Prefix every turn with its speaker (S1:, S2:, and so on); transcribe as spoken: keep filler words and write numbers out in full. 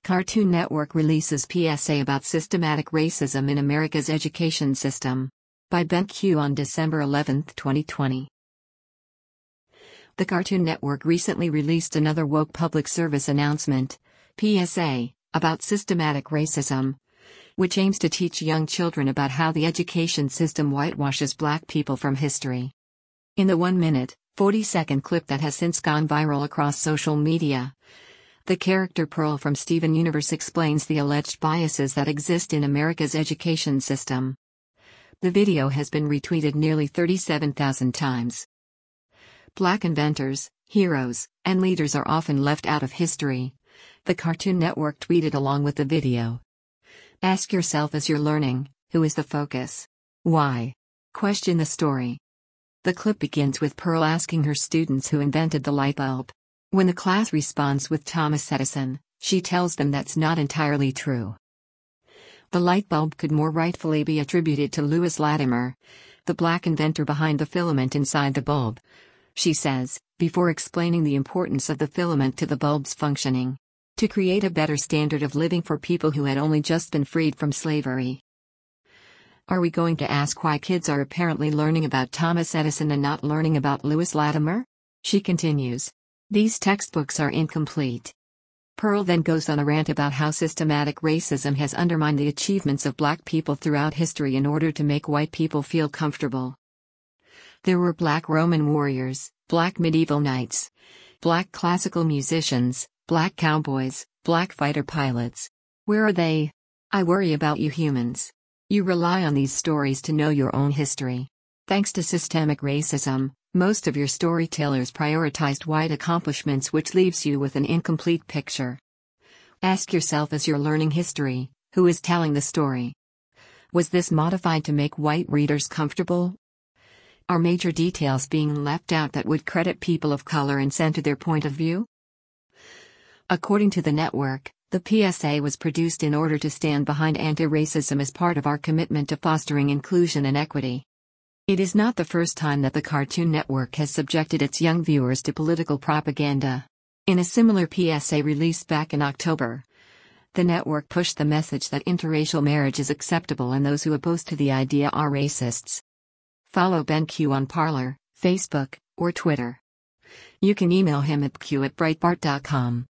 S1: Cartoon Network releases P S A about systematic racism in America's education system. By BenQ on December eleventh, twenty twenty. The Cartoon Network recently released another woke public service announcement, P S A, about systematic racism, which aims to teach young children about how the education system whitewashes black people from history. In the one-minute, forty-second clip that has since gone viral across social media, the character Pearl from Steven Universe explains the alleged biases that exist in America's education system. The video has been retweeted nearly thirty-seven thousand times. Black inventors, heroes, and leaders are often left out of history, the Cartoon Network tweeted along with the video. Ask yourself as you're learning, who is the focus? Why? Question the story. The clip begins with Pearl asking her students who invented the light bulb. When the class responds with Thomas Edison, she tells them that's not entirely true. The light bulb could more rightfully be attributed to Lewis Latimer, the black inventor behind the filament inside the bulb, she says, before explaining the importance of the filament to the bulb's functioning. To create a better standard of living for people who had only just been freed from slavery. Are we going to ask why kids are apparently learning about Thomas Edison and not learning about Lewis Latimer? She continues. These textbooks are incomplete. Pearl then goes on a rant about how systematic racism has undermined the achievements of black people throughout history in order to make white people feel comfortable. There were black Roman warriors, black medieval knights, black classical musicians, black cowboys, black fighter pilots. Where are they? I worry about you humans. You rely on these stories to know your own history. Thanks to systemic racism, most of your storytellers prioritized white accomplishments, which leaves you with an incomplete picture. Ask yourself as you're learning history, who is telling the story? Was this modified to make white readers comfortable? Are major details being left out that would credit people of color and center their point of view? According to the network, the P S A was produced in order to stand behind anti-racism as part of our commitment to fostering inclusion and equity. It is not the first time that the Cartoon Network has subjected its young viewers to political propaganda. In a similar P S A released back in October, the network pushed the message that interracial marriage is acceptable and those who oppose to the idea are racists. Follow BenQ on Parler, Facebook, or Twitter. You can email him at q at breitbart dot com.